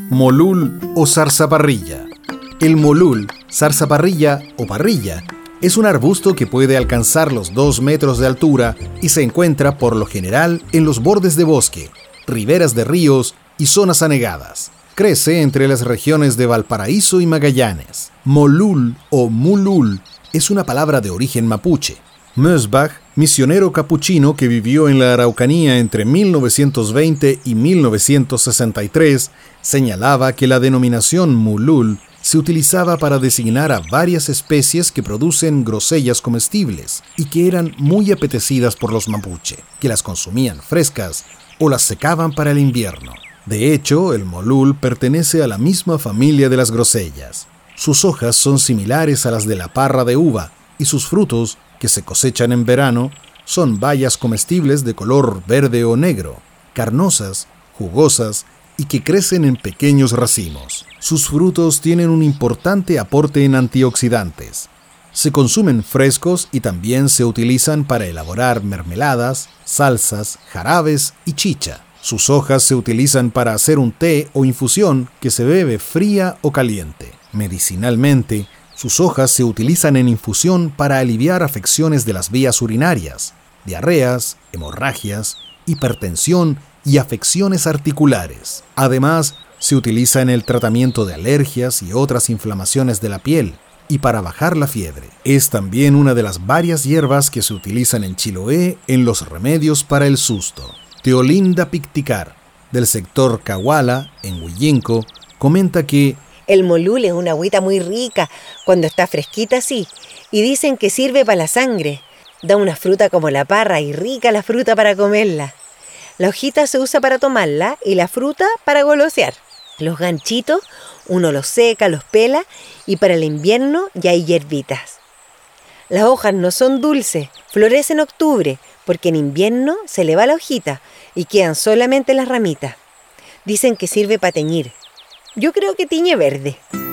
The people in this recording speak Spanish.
Molul o zarzaparrilla. El molul, zarzaparrilla o parrilla, es un arbusto que puede alcanzar los 2 metros de altura y se encuentra por lo general en los bordes de bosque, riberas de ríos y zonas anegadas. Crece entre las regiones de Valparaíso y Magallanes. Molul o mulul es una palabra de origen mapuche. Mosbach, misionero capuchino que vivió en la Araucanía entre 1920 y 1963, señalaba que la denominación mulul se utilizaba para designar a varias especies que producen grosellas comestibles y que eran muy apetecidas por los mapuche, que las consumían frescas o las secaban para el invierno. De hecho, el molul pertenece a la misma familia de las grosellas. Sus hojas son similares a las de la parra de uva y sus frutos, que se cosechan en verano, son bayas comestibles de color verde o negro, carnosas, jugosas y que crecen en pequeños racimos. Sus frutos tienen un importante aporte en antioxidantes. Se consumen frescos y también se utilizan para elaborar mermeladas, salsas, jarabes y chicha. Sus hojas se utilizan para hacer un té o infusión que se bebe fría o caliente. Medicinalmente, sus hojas se utilizan en infusión para aliviar afecciones de las vías urinarias, diarreas, hemorragias, hipertensión y afecciones articulares. Además, se utiliza en el tratamiento de alergias y otras inflamaciones de la piel y para bajar la fiebre. Es también una de las varias hierbas que se utilizan en Chiloé en los remedios para el susto. Teolinda Picticar, del sector Cahuala, en Huillinco, comenta que el molul es una agüita muy rica cuando está fresquita así, y dicen que sirve para la sangre. Da una fruta como la parra y rica la fruta para comerla. La hojita se usa para tomarla y la fruta para golosear. Los ganchitos uno los seca, los pela y para el invierno ya hay hierbitas. Las hojas no son dulces, florecen en octubre porque en invierno se le va la hojita y quedan solamente las ramitas. Dicen que sirve para teñir. Yo creo que tiñe verde.